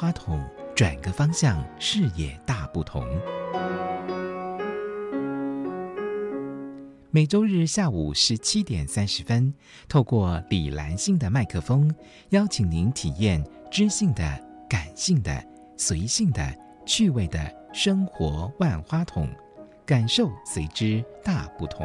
花筒，转个方向，视野大不同。每周日下午17点30分，透过李兰性的麦克风，邀请您体验知性的、感性的、随性的、趣味的生活万花筒，感受随之大不同。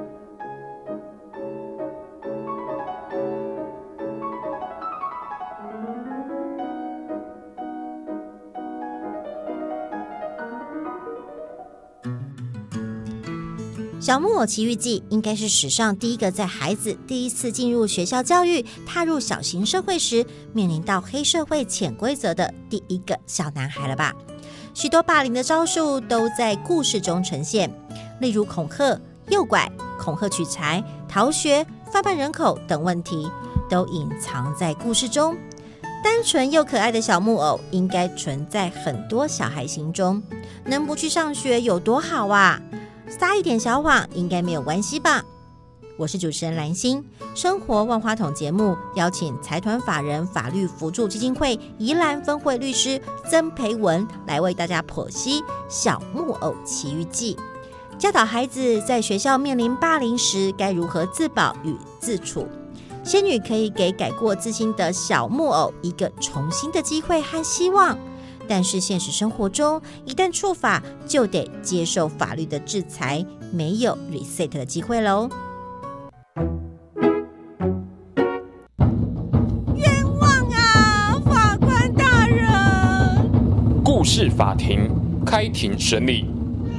小木偶奇遇记应该是史上第一个在孩子第一次进入学校教育、踏入小型社会时面临到黑社会潜规则的第一个小男孩了吧？许多霸凌的招数都在故事中呈现，例如恐吓、诱拐、恐吓取财、逃学、贩卖人口等问题，都隐藏在故事中。单纯又可爱的小木偶应该存在很多小孩心中，能不去上学有多好啊？撒一点小谎应该没有关系吧？我是主持人蓝心，生活万花筒节目邀请财团法人法律扶助基金会宜兰分会律师曾培文来为大家剖析小木偶奇遇记，教导孩子在学校面临霸凌时该如何自保与自处。仙女可以给改过自新的小木偶一个重新的机会和希望，但是现实生活中一旦触法就得接受法律的制裁，没有 reset 的机会咯。 冤枉啊，法官大人！ 故事法庭开庭审理。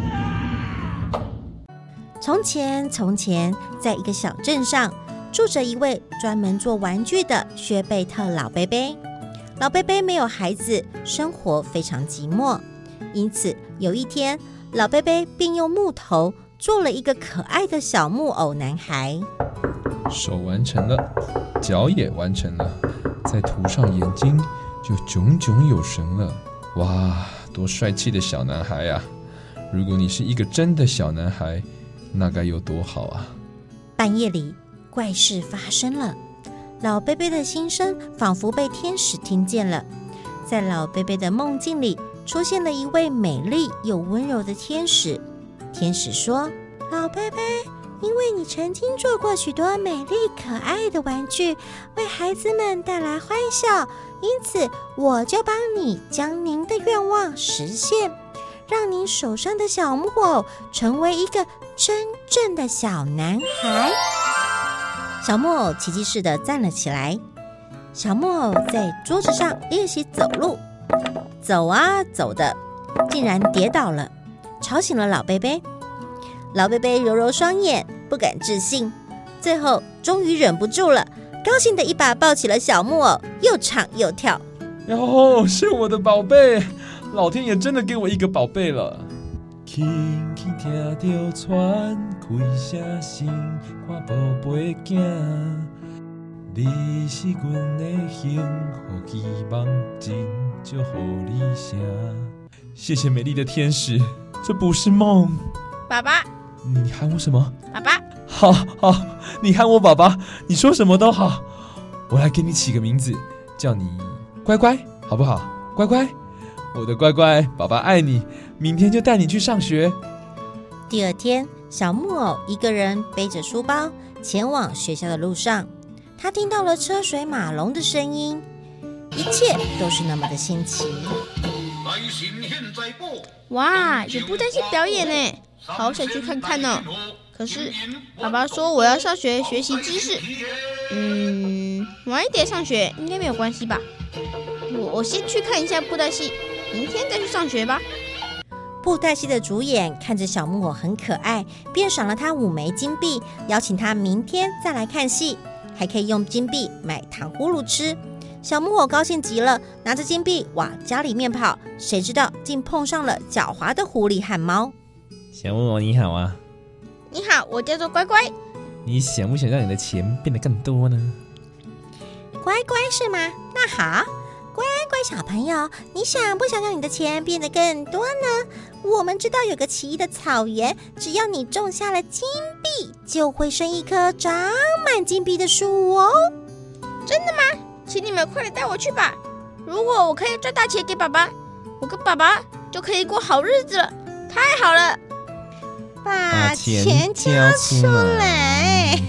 从前，在一个小镇上，住着一位专门做玩具的薛贝特老贝贝。老贝贝没有孩子，生活非常寂寞，因此有一天，老贝贝便用木头做了一个可爱的小木偶男孩。 手完成了，脚也完成了，再涂上眼睛，就炯炯有神了。哇，多帅气的小男孩啊！如果你是一个真的小男孩，那该有多好啊！ 半夜里，怪事发生了。老贝贝的心声仿佛被天使听见了，在老贝贝的梦境里出现了一位美丽又温柔的天使。天使说：老贝贝，因为你曾经做过许多美丽可爱的玩具，为孩子们带来欢笑，因此我就帮你将您的愿望实现，让您手上的小木偶成为一个真正的小男孩。小木偶奇迹似的站了起来，小木偶在桌子上练习走路，走啊走的，竟然跌倒了，吵醒了老贝贝。老贝贝揉揉双眼，不敢置信，最后终于忍不住了，高兴的一把抱起了小木偶，又唱又跳。 哦，是我的宝贝，老天爷真的给我一个宝贝了。轻轻听到船开声声，看宝贝囝，你是阮的幸福希望，真就乎你声。谢谢美丽的天使，这不是梦。 爸爸， 你喊我什么？ 爸爸。 好，你喊我爸爸，你说什么都好。我来给你起个名字，叫你乖乖，好不好？乖乖，我的乖乖，爸爸爱你。明天就带你去上学。 第二天，小木偶一个人背着书包前往学校的路上，他听到了车水马龙的声音，一切都是那么的新奇。 哇，有布袋戏表演呢，好想去看看哦。可是爸爸说我要上学学习知识，晚一点上学应该没有关系吧？我先去看一下布袋戏，明天再去上学吧。 布袋戏的主演看着小木偶很可爱，便赏了他5枚金币，邀请他明天再来看戏，还可以用金币买糖葫芦吃。小木偶高兴极了，拿着金币往家里面跑，谁知道竟碰上了狡猾的狐狸和猫。 小木偶你好啊。 你好，我叫做乖乖。 你想不想让你的钱变得更多呢？ 乖乖是吗？那好，乖乖小朋友，你想不想让你的钱变得更多呢？我们知道有个奇异的草原，只要你种下了金币，就会生一棵长满金币的树哦。 真的吗？请你们快点带我去吧。 如果我可以赚大钱给爸爸，我跟爸爸就可以过好日子了，太好了！ 把钱交出来。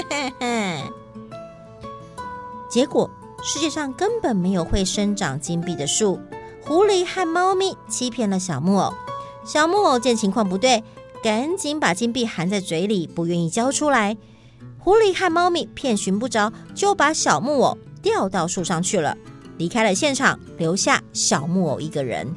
结果世界上根本没有会生长金币的树，狐狸和猫咪欺骗了小木偶。小木偶见情况不对，赶紧把金币含在嘴里，不愿意交出来。狐狸和猫咪遍寻不着，就把小木偶吊到树上去了，离开了现场，留下小木偶一个人。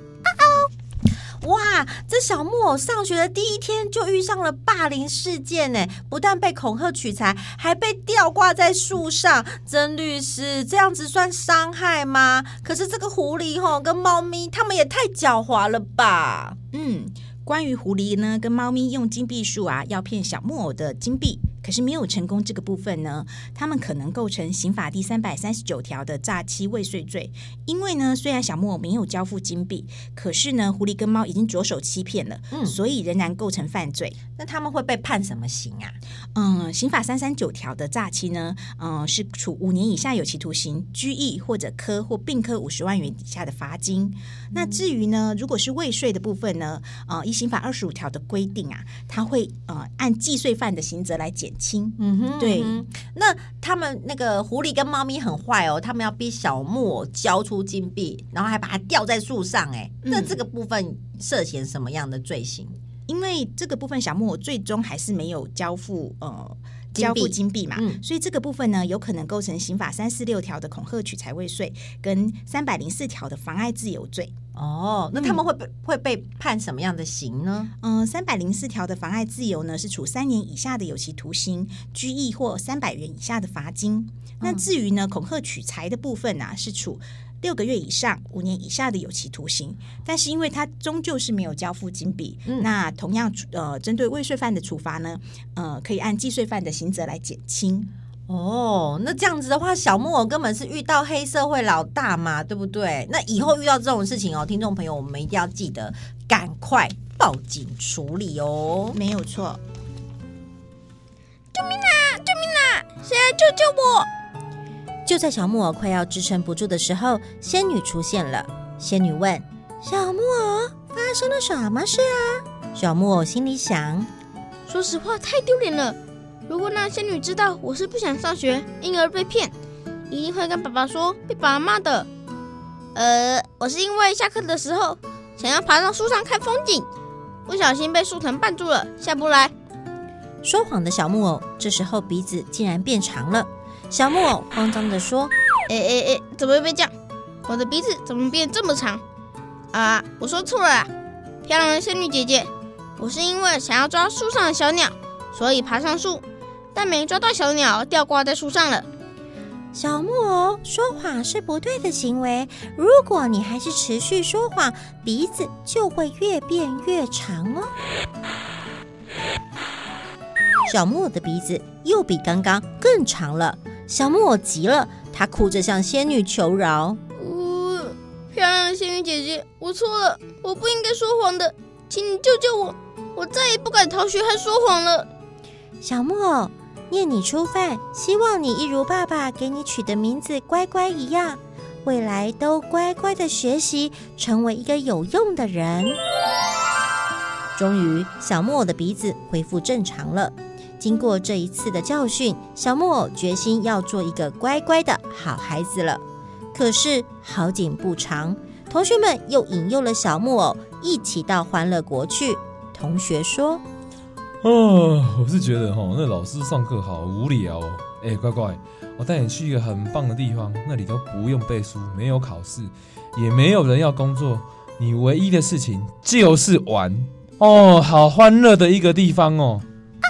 哇，这小木偶上学的第一天就遇上了霸凌事件呢，不但被恐吓取财，还被吊挂在树上。曾律师，这样子算伤害吗？可是这个狐狸跟猫咪，他们也太狡猾了吧？ 关于狐狸呢跟猫咪用金币术要骗小木偶的金币，可是没有成功这个部分呢，他们可能构成刑法第339条的诈欺未遂罪。因为呢，虽然小木偶没有交付金币，可是呢，狐狸跟猫已经着手欺骗了，所以仍然构成犯罪。 那他们会被判什么刑啊？ 刑法339条的诈欺呢，是处5年以下有期徒刑、拘役或者科或并科50万元以下的罚金。那至于呢，如果是未遂的部分呢，依刑法25条的规定它会按既遂犯的刑责来减轻。对。 那他们那个狐狸跟猫咪很坏哦，他们要逼小木偶交出金币，然后还把它吊在树上。那这个部分涉嫌什么样的罪行？ 因为这个部分小木偶最终还是没有交付金币嘛，所以这个部分呢，有可能构成刑法346条的恐吓取财未遂，跟304条的妨碍自由罪。 那他们会被判什么样的刑呢 ？304条的妨碍自由呢，是处3年以下的有期徒刑、拘役或300元以下的罚金。那至于呢，恐吓取财的部分是处6个月以上5年以下的有期徒刑，但是因为他终究是没有交付金币，那同样针对未遂犯的处罚呢，可以按既遂犯的刑责来减轻。 那这样子的话，小木偶根本是遇到黑社会老大嘛，对不对？那以后遇到这种事情听众朋友，我们一定要记得赶快报警处理哦。 没有错。 救命啊！救命啊！谁来救救我？ 就在小木偶快要支撑不住的时候，仙女出现了。仙女问小木偶发生了什么事啊？小木偶心里想， 说实话太丢脸了，如果那仙女知道我是不想上学因而被骗，一定会跟爸爸说被爸爸骂的。我是因为下课的时候想要爬到树上看风景，不小心被树藤绊住了，下不来。 说谎的小木偶这时候鼻子竟然变长了。小木偶慌张地说： 怎么会被这样？我的鼻子怎么变这么长？我说错了啦，漂亮的仙女姐姐，我是因为想要抓树上的小鸟，所以爬上树，但没抓到小鸟，吊挂在树上了。 小木偶，说谎是不对的行为，如果你还是持续说谎，鼻子就会越变越长哦。小木偶的鼻子又比刚刚更长了，小木偶急了，他哭着向仙女求饶： 漂亮的仙女姐姐，我错了，我不应该说谎的，请你救救我，我再也不敢逃学和说谎了。 小木偶，念你初犯，希望你一如爸爸给你取的名字乖乖一样，未来都乖乖的学习，成为一个有用的人。终于，小木偶的鼻子恢复正常了。经过这一次的教训，小木偶决心要做一个乖乖的好孩子了。可是好景不长，同学们又引诱了小木偶一起到欢乐国去。同学说： 我是觉得那老师上课好无聊哦。乖乖，我带你去一个很棒的地方，那里都不用背书，没有考试，也没有人要工作，你唯一的事情就是玩好欢乐的一个地方哦。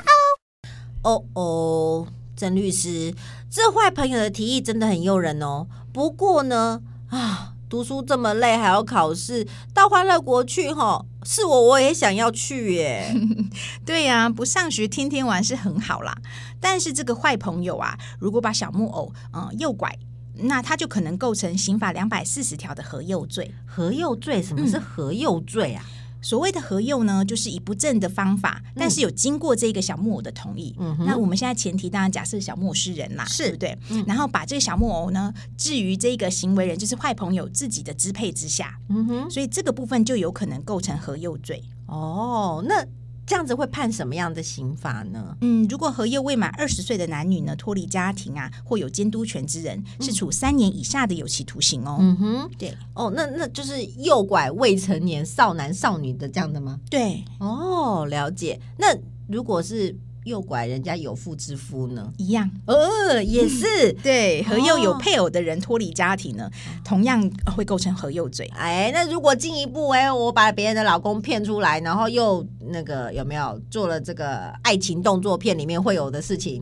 曾律师，这坏朋友的提议真的很诱人哦。不过呢，读书这么累还要考试，到欢乐国去是我也想要去耶。 对呀，不上学天天玩是很好啦，但是这个坏朋友如果把小木偶诱拐，那他就可能构成刑法240条的和诱罪。 和诱罪？什么是和诱罪啊？ 所谓的和幼呢，就是以不正的方法，但是有经过这个小木偶的同意。那我们现在前提当然假设小木偶是人啦，对不对？然后把这个小木偶呢置于这个行为人，就是坏朋友自己的支配之下。所以这个部分就有可能构成和幼罪。 哦，那这样子会判什么样的刑罚呢？ 如果和幼未满20岁的男女呢，脱离家庭啊，或有监督权之人，是处3年以下的有期徒刑哦。对。 哦，那就是诱拐未成年少男少女的这样的吗？ 对。 哦，了解。那如果是诱拐人家有妇之夫呢？ 一样。 也是。 对，和幼有配偶的人脱离家庭呢，同样会构成和幼罪。 那如果进一步我把别人的老公骗出来，然后又那个有没有做了这个爱情动作片里面会有的事情？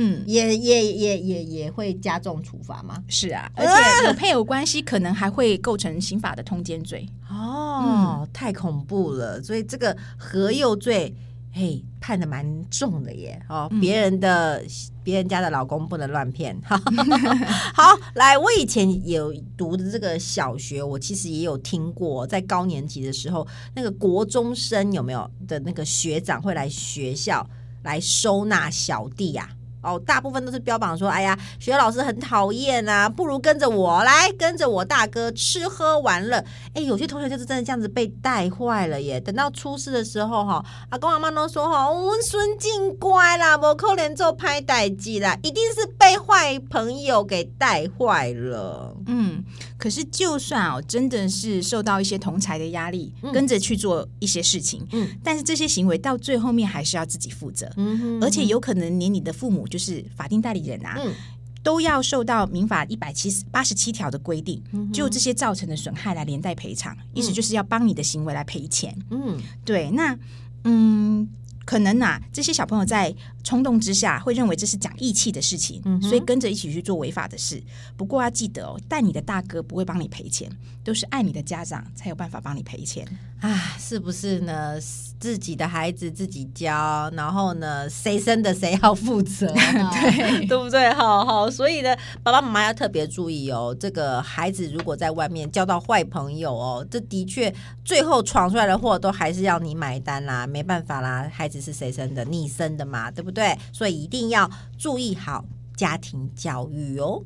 也会加重处罚吗？ 是啊，而且有配偶关系可能还会构成刑法的通奸罪。 太恐怖了。所以这个和幼罪判的蛮重的耶。别人家的老公不能乱骗。好，来，我以前有读的这个小学，我其实也有听过，在高年级的时候，那个国中生有没有的那个学长会来学校来收纳小弟啊？大部分都是标榜说，哎呀，学校老师很讨厌啊，不如跟着我来，跟着我大哥吃喝玩乐。有些同学就是真的这样子被带坏了耶。等到出事的时候阿公阿妈都说我们孙真乖啦，不可能做歹代志啦，一定是被坏朋友给带坏了。 可是就算真的是受到一些同侪的压力，跟着去做一些事情，但是这些行为到最后面还是要自己负责。而且有可能连你的父母就是法定代理人啊，都要受到民法187条的规定，就这些造成的损害来连带赔偿，意思就是要帮你的行为来赔钱。对，那可能这些小朋友在冲动之下会认为这是讲义气的事情，所以跟着一起去做违法的事。不过要记得带你的大哥不会帮你赔钱，都是爱你的家长才有办法帮你赔钱。 是不是呢？自己的孩子自己教，然后呢，谁生的谁要负责，对不对？好，所以呢，爸爸妈妈要特别注意这个孩子如果在外面交到坏朋友这的确最后闯出来的祸都还是要你买单啦，没办法啦，孩子是谁生的？你生的嘛，对不对？所以一定要注意好家庭教育哦。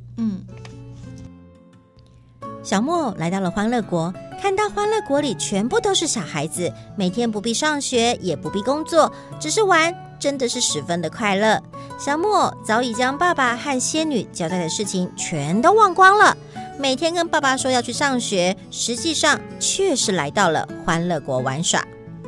小木偶来到了欢乐国，看到欢乐国里全部都是小孩子，每天不必上学，也不必工作，只是玩，真的是十分的快乐。小木偶早已将爸爸和仙女交代的事情全都忘光了，每天跟爸爸说要去上学，实际上却是来到了欢乐国玩耍。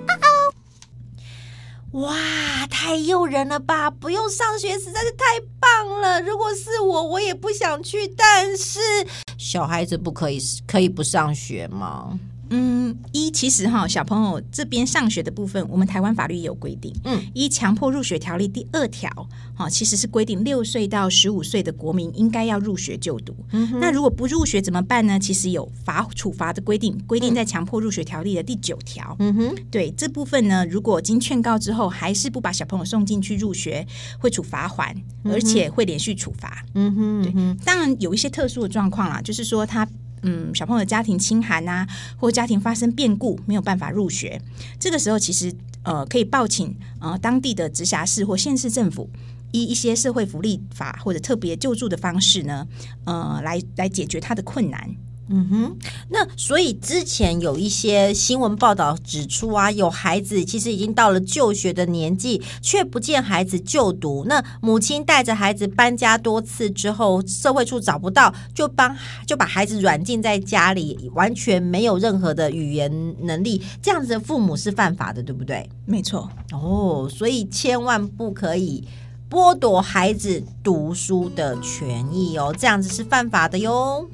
哇，太诱人了吧！不用上学实在是太棒了。如果是我也不想去，但是小孩子可以不上学吗？ 其实小朋友这边上学的部分，我们台湾法律也有规定。依强迫入学条例第2条，其实是规定6岁到15岁的国民应该要入学就读。那如果不入学怎么办呢？其实有处罚的规定在强迫入学条例的第9条。对，这部分呢，如果经劝告之后还是不把小朋友送进去入学，会处罚锾，而且会连续处罚。对，当然有一些特殊的状况啦，就是说他小朋友的家庭清寒啊，或家庭发生变故没有办法入学，这个时候其实可以报请当地的直辖市或县市政府，依一些社会福利法或者特别救助的方式呢，来解决他的困难。 那所以之前有一些新闻报道指出有孩子其实已经到了就学的年纪，却不见孩子就读。那母亲带着孩子搬家多次之后，社会处找不到，就把孩子软禁在家里，完全没有任何的语言能力，这样子的父母是犯法的，对不对？ 没错。 所以千万不可以剥夺孩子读书的权益这样子是犯法的哟。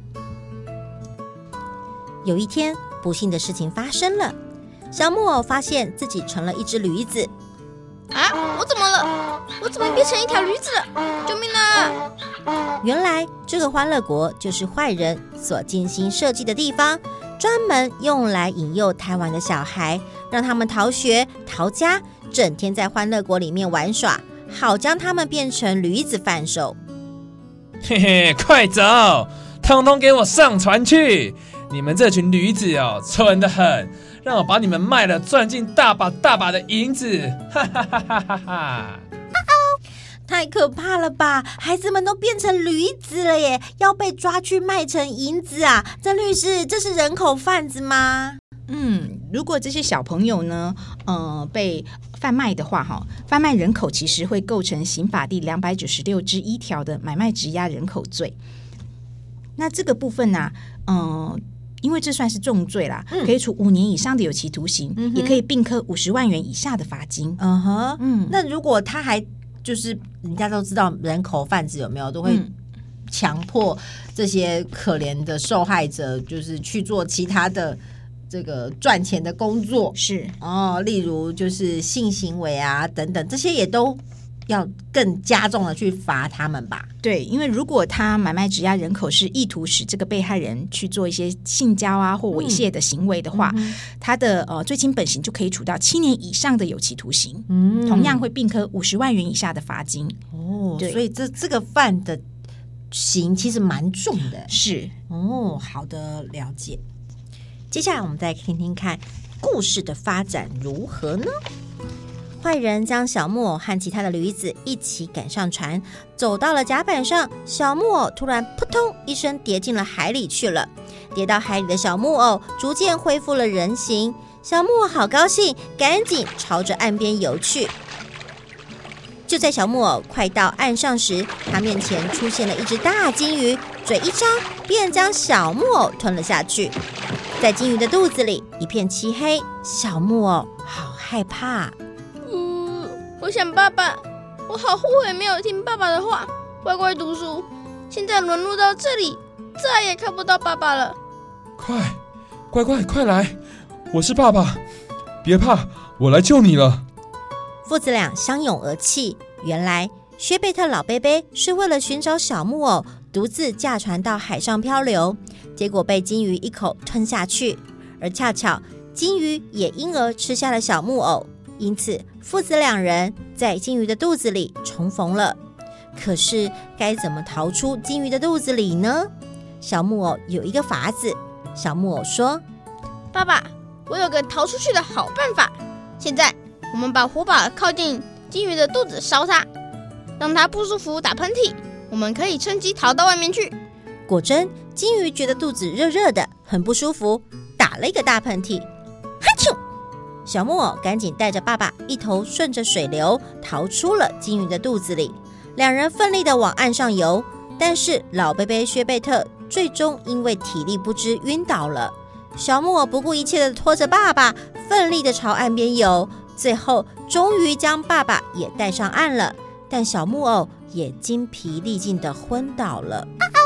有一天，不幸的事情发生了。小木偶发现自己成了一只驴子。 我怎么了？我怎么变成一条驴子了？救命啊！ 原来这个欢乐国就是坏人所精心设计的地方，专门用来引诱贪玩的小孩，让他们逃学逃家，整天在欢乐国里面玩耍，好将他们变成驴子贩售。 嘿嘿，快走，通通给我上船去！你们这群驴子蠢得很， 让我把你们卖了，赚进大把大把的银子，哈哈哈哈哈哈！ 太可怕了吧！孩子们都变成驴子了耶，要被抓去卖成银子啊！曾律师，这是人口贩子吗？ 如果这些小朋友呢，被贩卖的话，贩卖人口其实会构成刑法第296之1条的买卖质押人口罪。那这个部分呢，因为这算是重罪啦，可以处5年以上的有期徒刑，也可以并科50万元以下的罚金。 那如果他还就是人家都知道人口贩子有没有都会强迫这些可怜的受害者，就是去做其他的这个赚钱的工作， 是例如就是性行为啊等等，这些也都要更加重的去罚他们吧？ 对，因为如果他买卖质押人口是意图使这个被害人去做一些性交啊或猥亵的行为的话，他的最轻本刑就可以处到7年以上的有期徒刑，同样会并科50万元以下的罚金。对， 所以这个犯的刑其实蛮重的。 是好的，了解。接下来我们再听听看故事的发展如何呢？坏人将小木偶和其他的驴子一起赶上船，走到了甲板上，小木偶突然扑通一声跌进了海里去了。跌到海里的小木偶逐渐恢复了人形，小木偶好高兴，赶紧朝着岸边游去。就在小木偶快到岸上时，他面前出现了一只大金鱼，嘴一张便将小木偶吞了下去。在金鱼的肚子里一片漆黑，小木偶好害怕。 我想爸爸，我好后悔没有听爸爸的话，乖乖读书。现在沦落到这里，再也看不到爸爸了。 乖乖快来，我是爸爸，别怕，我来救你了。 父子俩相拥而泣。原来薛贝特老贝贝是为了寻找小木偶，独自驾船到海上漂流，结果被金鱼一口吞下去，而恰巧金鱼也因而吃下了小木偶，因此父子两人在金鱼的肚子里重逢了。可是该怎么逃出金鱼的肚子里呢？小木偶有一个法子。小木偶说： 爸爸，我有个逃出去的好办法。现在我们把火把靠近金鱼的肚子烧它，让它不舒服打喷嚏，我们可以趁机逃到外面去。 果真，金鱼觉得肚子热热的，很不舒服，打了一个大喷嚏。哈啾！小木偶赶紧带着爸爸一头顺着水流逃出了金鱼的肚子里。两人奋力地往岸上游，但是老贝贝薛贝特最终因为体力不支晕倒了。小木偶不顾一切地拖着爸爸，奋力地朝岸边游，最后终于将爸爸也带上岸了，但小木偶也精疲力尽地昏倒了。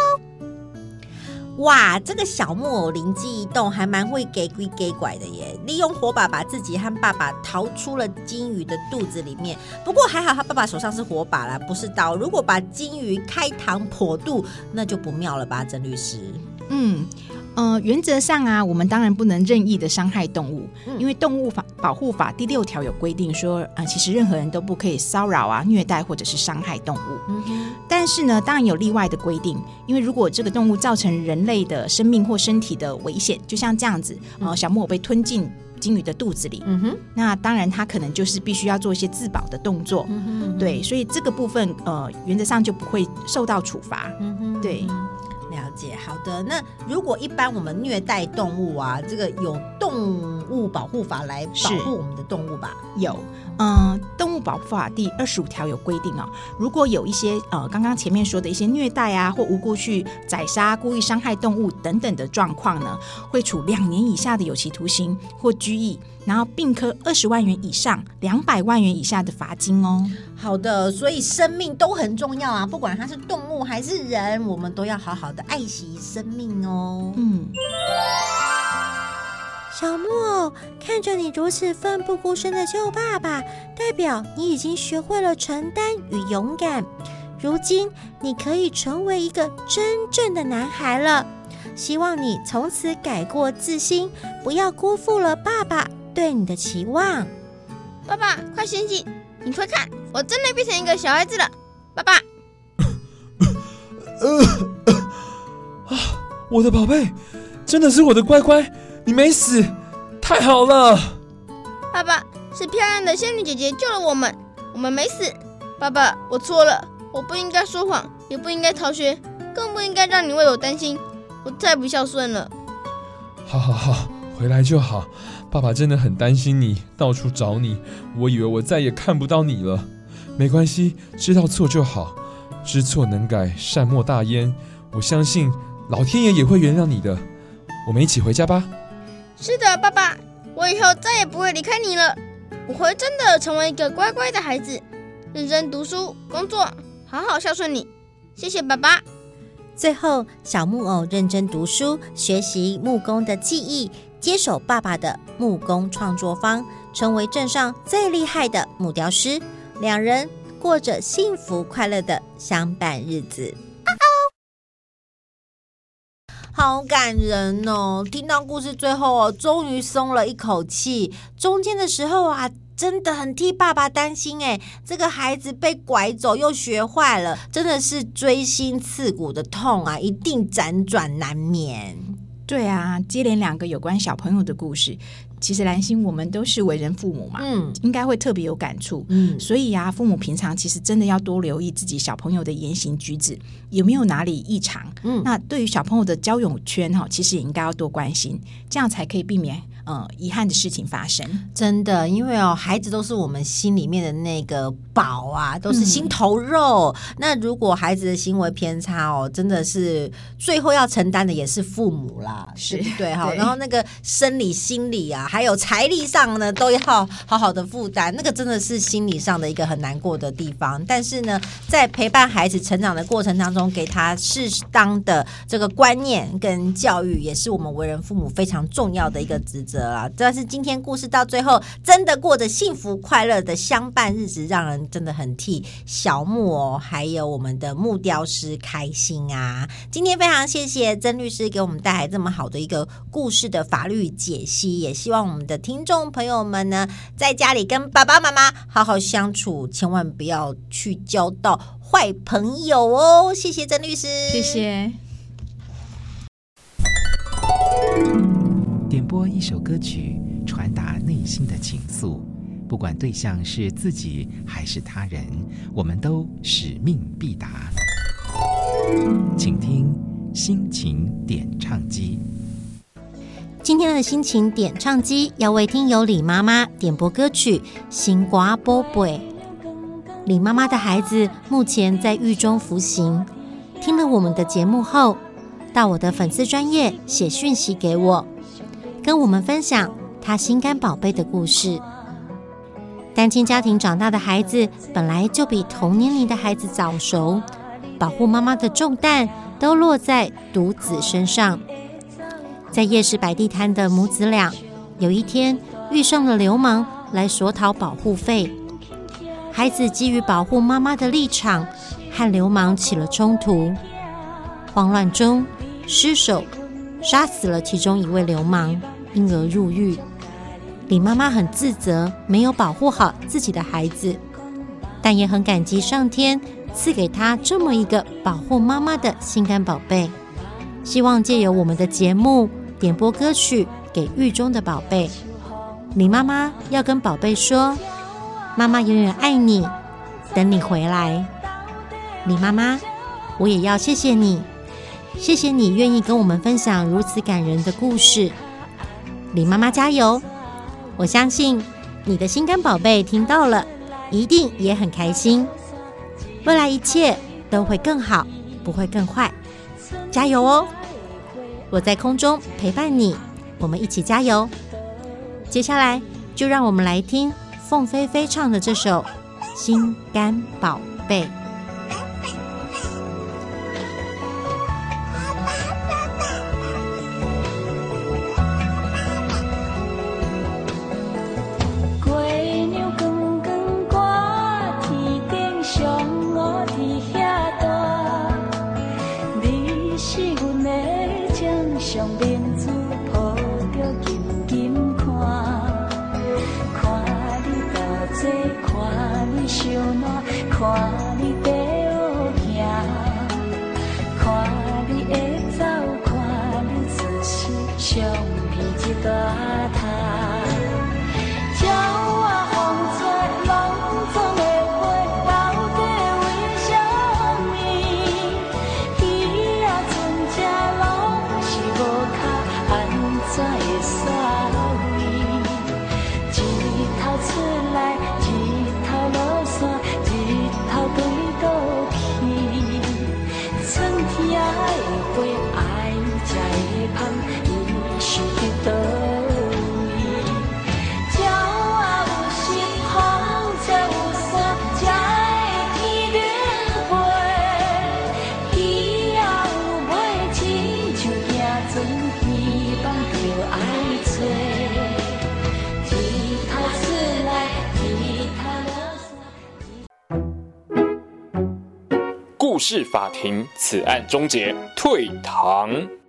哇，这个小木偶灵机一动，还蛮会给鬼给拐的耶！利用火把把自己和爸爸逃出了金鱼的肚子里面。不过还好他爸爸手上是火把啦，不是刀。如果把金鱼开膛破肚，那就不妙了吧，曾律师？ 原则上啊，我们当然不能任意的伤害动物，因为动物保护法第6条有规定说，其实任何人都不可以骚扰啊、虐待或者是伤害动物。但是呢，当然有例外的规定，因为如果这个动物造成人类的生命或身体的危险，就像这样子，小木偶被吞进金鱼的肚子里，那当然它可能就是必须要做一些自保的动作，对，所以这个部分原则上就不会受到处罚，对。 了解，好的。那如果一般我们虐待动物啊，这个有动物保护法来保护我们的动物吧？ 有，动物保护法第25条有规定哦，如果有一些刚刚前面说的一些虐待啊，或无故去宰杀、故意伤害动物等等的状况呢，会处2年以下的有期徒刑或拘役，然后并科20万元以上200万元以下的罚金哦。 好的，所以生命都很重要啊，不管它是动物还是人，我们都要好好的爱惜生命哦。小木偶，看着你如此奋不顾身的救爸爸，代表你已经学会了承担与勇敢。如今你可以成为一个真正的男孩了。希望你从此改过自新，不要辜负了爸爸对你的期望。 爸爸，快醒醒！你快看，我真的变成一个小孩子了，爸爸！ 我的宝贝，真的是我的乖乖，你没死， 太好了！ 爸爸，是漂亮的仙女姐姐救了我们，我们没死。爸爸，我错了，我不应该说谎，也不应该逃学，更不应该让你为我担心，我太不孝顺了。 好，回来就好。爸爸真的很担心你，到处找你，我以为我再也看不到你了。没关系，知道错就好，知错能改，善莫大焉。我相信老天爷也会原谅你的。我们一起回家吧。 是的，爸爸，我以后再也不会离开你了。我会真的成为一个乖乖的孩子，认真读书、工作，好好孝顺你。谢谢爸爸。 最后，小木偶认真读书，学习木工的技艺，接手爸爸的木工创作坊，成为镇上最厉害的木雕师。两人过着幸福快乐的相伴日子。好感人哦！听到故事最后终于松了一口气。中间的时候真的很替爸爸担心哎，这个孩子被拐走又学坏了，真的是锥心刺骨的痛啊，一定辗转难眠。 对啊，接连2个有关小朋友的故事，其实兰心我们都是为人父母嘛，应该会特别有感触。所以父母平常其实真的要多留意自己小朋友的言行举止有没有哪里异常。那对于小朋友的交友圈其实也应该要多关心，这样才可以避免遗憾的事情发生。 真的，因为孩子都是我们心里面的那个宝啊，都是心头肉。那如果孩子的行为偏差真的是最后要承担的也是父母啦， 是对不对？然后那个生理、心理还有财力上呢，都要好好的负担，那个真的是心理上的一个很难过的地方。但是呢，在陪伴孩子成长的过程当中，给他适当的这个观念跟教育，也是我们为人父母非常重要的一个职责。但是今天故事到最后真的过着幸福快乐的相伴日子，让人真的很替小木偶还有我们的木雕师开心啊！今天非常谢谢曾律师给我们带来这么好的一个故事的法律解析，也希望我们的听众朋友们呢，在家里跟爸爸妈妈好好相处，千万不要去交到坏朋友哦！谢谢曾律师， 谢谢。 点播一首歌曲，传达内心的情愫，不管对象是自己还是他人，我们都使命必达。请听心情点唱机。 今天的心情点唱机要为听友李妈妈点播歌曲《心肝宝贝》。李妈妈的孩子目前在狱中服刑，听了我们的节目后，到我的粉丝专页写讯息给我，跟我们分享他心肝宝贝的故事。单亲家庭长大的孩子本来就比同年龄的孩子早熟，保护妈妈的重担都落在独子身上。在夜市摆地摊的母子俩，有一天遇上了流氓来索讨保护费。孩子基于保护妈妈的立场，和流氓起了冲突。慌乱中失手杀死了其中一位流氓，因而入狱。李妈妈很自责，没有保护好自己的孩子，但也很感激上天赐给她这么一个保护妈妈的心肝宝贝。希望借由我们的节目点播歌曲给狱中的宝贝。李妈妈要跟宝贝说，妈妈永远爱你，等你回来。李妈妈，我也要谢谢你，谢谢你愿意跟我们分享如此感人的故事。李妈妈加油，我相信你的心肝宝贝听到了，一定也很开心。未来一切都会更好，不会更坏，加油哦！我在空中陪伴你，我们一起加油。接下来就让我们来听凤飞飞唱的这首《心肝宝贝》。 上明珠抱着紧紧看，看你多济，看你伤暖，看你事法庭，此案终结，退堂。